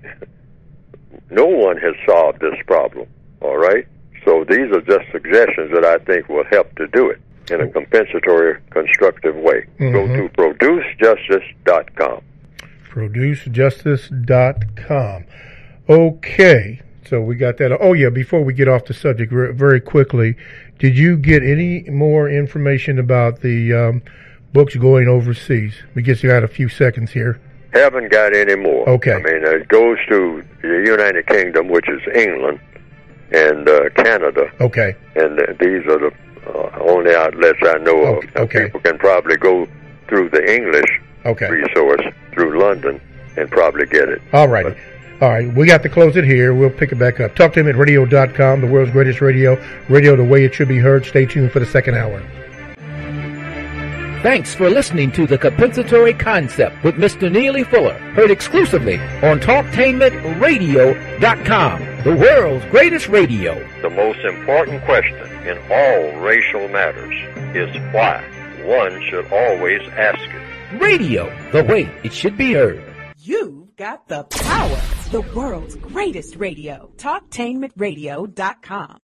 no one has solved this problem, all right? So these are just suggestions that I think will help to do it in a compensatory, constructive way. Mm-hmm. Go to produce justice dot com. produce justice dot com. Okay, so we got that. Oh, yeah, before we get off the subject very quickly, did you get any more information about the um, books going overseas? We guess you had a few seconds here. Haven't got any more. Okay. I mean, it goes to the United Kingdom, which is England, and uh, Canada. Okay. And uh, these are the uh, only outlets I know okay. of. Okay. People can probably go through the English okay. resource through London and probably get it. All right. But, all right, we got to close it here. We'll pick it back up. talk to him at radio dot com, the world's greatest radio, radio the way it should be heard. Stay tuned for the second hour. Thanks for listening to The Compensatory Concept with Mister Neely Fuller, heard exclusively on Talktainment Radio dot com, the world's greatest radio. The most important question in all racial matters is why. One should always ask it. Radio, the way it should be heard. You've got the power, the world's greatest radio. Talktainment Radio dot com.